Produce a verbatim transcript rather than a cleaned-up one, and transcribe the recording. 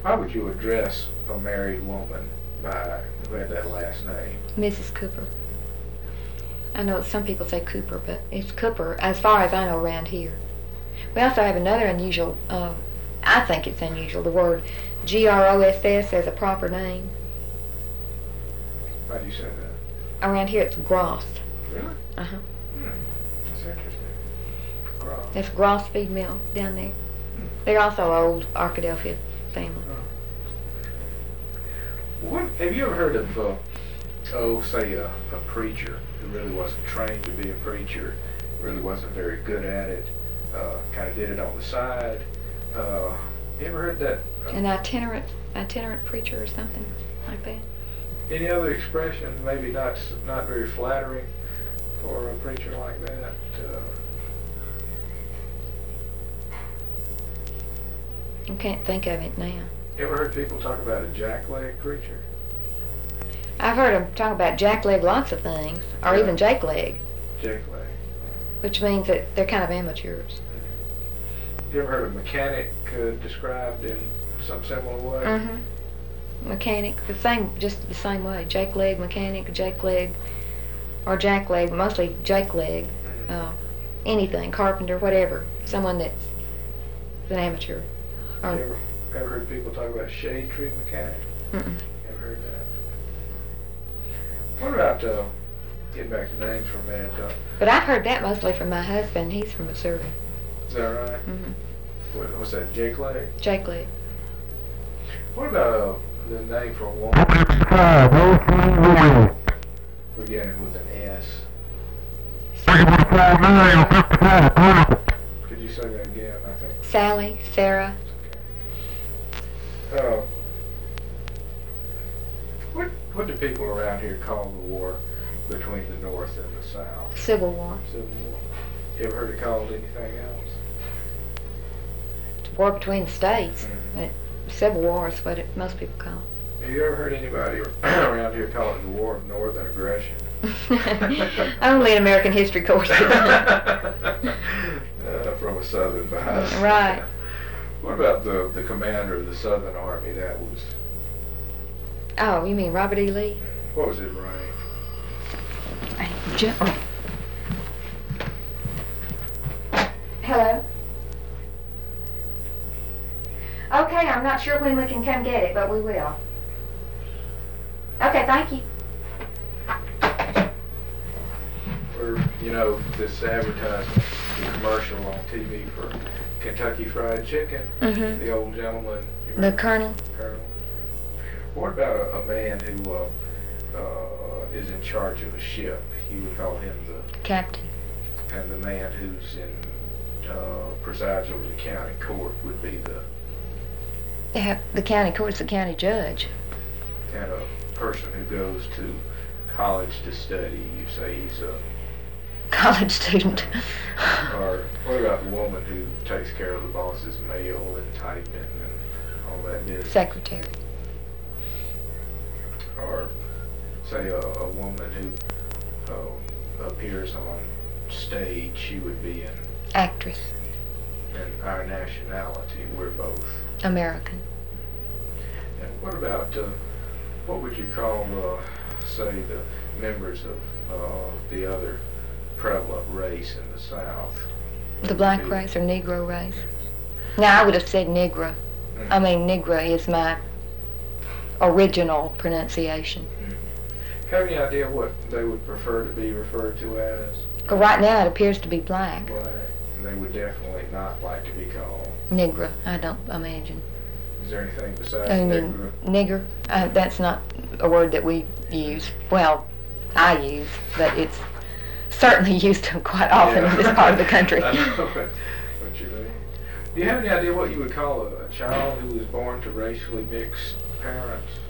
How would you address a married woman by who had that last name? Missus Cooper. I know some people say Cooper, but it's Cooper as far as I know around here. We also have another unusual, uh, I think it's unusual, the word G R O S S as a proper name. How do you say that? Around here it's Gross. Really? Uh-huh. Hmm. That's interesting. Gross. That's Gross Feed Mill down there. Hmm. They're also old Arkadelphia family. Oh. What, have you ever heard of, uh, oh, say a, a preacher who really wasn't trained to be a preacher, really wasn't very good at it, uh, kind of did it on the side? Uh, you ever heard that? Uh, An itinerant, itinerant preacher or something like that? Any other expression, maybe not not very flattering for a preacher like that? Uh, I can't think of it now. You ever heard people talk about a jackleg preacher? I've heard them talk about jackleg lots of things, or Yeah. even jakeleg, Jackleg. which means that they're kind of amateurs. You ever heard of mechanic uh, described in some similar way? Mm-hmm. Mechanic, the same, just the same way. Jakeleg, mechanic, jakeleg, or jackleg, mostly jakeleg. Mm-hmm. Uh, anything, carpenter, whatever. Someone that's an amateur. You Or, ever, ever heard people talk about shade tree mechanic? mm-mm. Ever heard that? What about, uh, getting back to names for a minute, uh, But I've heard that mostly from my husband. He's from Missouri. is that right? Mm-hmm. What, what's that, jakeleg? Jakeleg. What about, uh, the name for a woman beginning with an S? Could you say that again, I think? Sally, Sarah. Uh, what what do people around here call the war between the North and the South? Civil War. Civil War. You ever heard it called anything else? War between the states. Mm-hmm. But Civil War is what it, most people call it. Have you ever heard anybody around here call it the War of Northern Aggression? Only in American history courses. uh, from a Southern bias. Right. What about the the commander of the Southern Army? That was. Oh, you mean Robert E. Lee? What was his rank? Gen- oh. Hello? Okay, I'm not sure when we can come get it, but we will. Okay, thank you. Or, you know, this advertisement, the commercial on T V for Kentucky Fried Chicken, Mm-hmm. the old gentleman. you The remember? Colonel? Colonel. What about a, a man who uh, uh, is in charge of a ship? You would call him the, Captain. and the man who's in, uh, presides over the county court would be the, They have the county court's the county judge. and a person who goes to college to study, you say he's a, College student. or what about the woman who takes care of the boss's mail and typing and all that business? Secretary. Or say a, a woman who uh, appears on stage, she would be in, Actress. in our nationality. We're both. American. And what about, uh, what would you call, uh, say, the members of uh, the other prevalent race in the South? The black race or Negro race. Now, I would have said Negro. Mm-hmm. I mean, Negro is my original pronunciation. Mm-hmm. Have any idea what they would prefer to be referred to as? But right now, it appears to be black. Black. And they would definitely not like to be called. Negro, I don't imagine. Is there anything besides I mean, Negro? nigger, uh, that's not a word that we use. Well, I use, but it's certainly used quite often Yeah. in this part of the country. I know what, what you mean. Do you have any idea what you would call a, a child who was born to racially mixed parents?